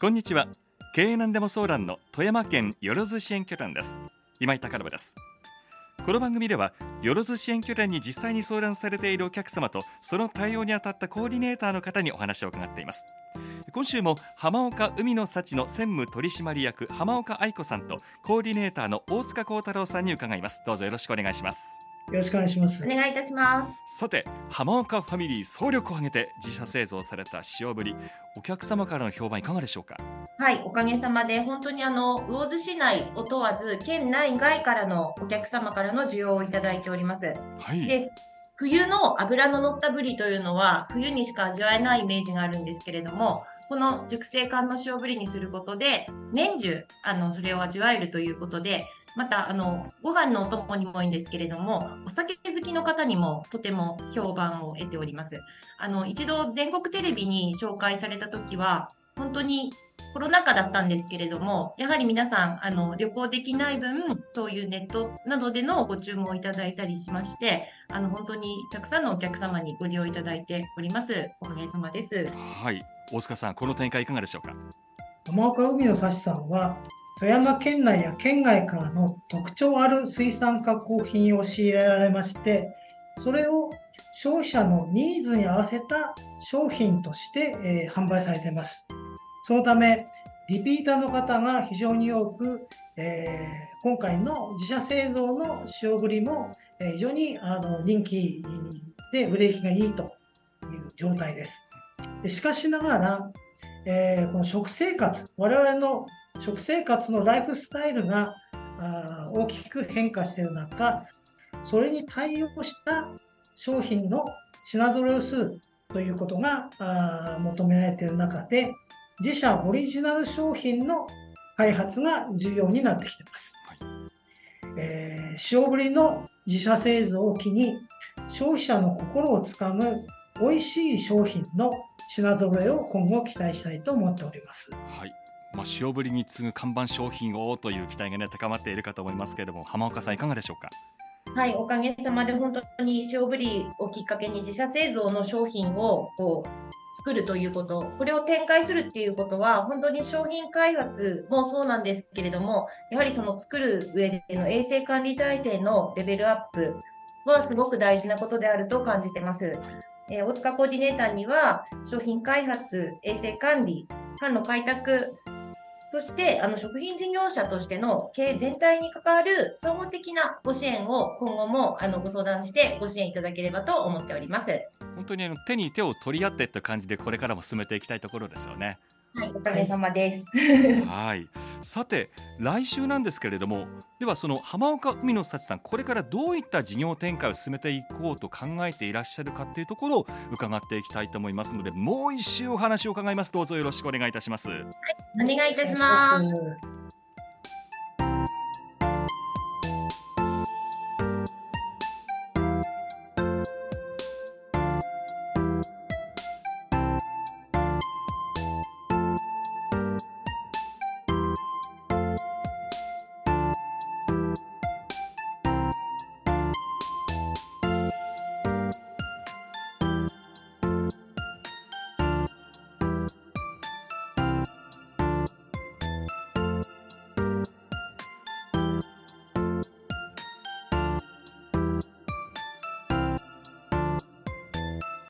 こんにちは。経営なんでも相談の富山県よろず支援拠点です。今井隆信です。この番組ではよろず支援拠点に実際に相談されているお客様とその対応に当たったコーディネーターの方にお話を伺っています。今週も浜岡海の幸の専務取締役浜岡愛子さんとコーディネーターの大塚幸太郎さんに伺います。どうぞよろしくお願いします。 よろしくお願いします。 お願いいたします。 さて、浜岡ファミリー総力を挙げて自社製造された塩ぶり、お客様からの評判いかがでしょうか？ はい、おかげさまで本当に魚津市内を問わず県内外からのお客様からの需要をいただいております。 はい。 で、冬の脂の乗ったぶりというのは冬にしか味わえないイメージがあるんですけれども、この熟成缶の塩ぶりにすることで年中それを味わえるということで、またご飯のお供にもいいんですけれども、お酒好きの方にもとても評判を得ております。一度全国テレビに紹介された時は本当にコロナ禍だったんですけれども、やはり皆さん旅行できない分、そういうネットなどでのご注文をいただいたりしまして、本当にたくさんのお客様にご利用いただいております。おかげさまです。 はい。大塚さん、この展開いかがでしょうか？ 浜岡海の幸さんは富山県内や県外からの特徴ある水産加工品を仕入れられまして、それを消費者のニーズに合わせた商品として、販売されています。そのためリピーターの方が非常に多く、今回の自社製造の塩ぶりも、非常に人気で売れ行きがいいという状態です。しかしながら、この食生活、我々の食生活のライフスタイルが大きく変化している中、それに対応した商品の品揃えをするということが求められている中で、自社オリジナル商品の開発が重要になってきています。塩ぶりの自社製造を機に消費者の心をつかむ美味しい商品の品揃えを今後期待したいと思っております。 はい。塩ぶりに次ぐ看板商品をという期待が、高まっているかと思いますけれども、浜岡さんいかがでしょうか？ はい、おかげさまで本当に塩ぶりをきっかけに自社製造の商品を作るということ、これを展開するっていうことは本当に商品開発もそうなんですけれども、やはりその作る上での衛生管理体制のレベルアップはすごく大事なことであると感じてます。大塚コーディネーターには商品開発、衛生管理、販路開拓、そして食品事業者としての経営全体に関わる総合的なご支援を今後もご相談してご支援いただければと思っております。 本当に手に手を取り合ってという感じでこれからも進めていきたいところですよね。 はい、おかげさまです。 はい。さて、来週なんですけれども、ではその浜岡海の幸さん、これからどういった事業展開を進めていこうと考えていらっしゃるかというところを伺っていきたいと思いますので、もう一周お話を伺います。どうぞよろしくお願いいたします。 お願いいたします。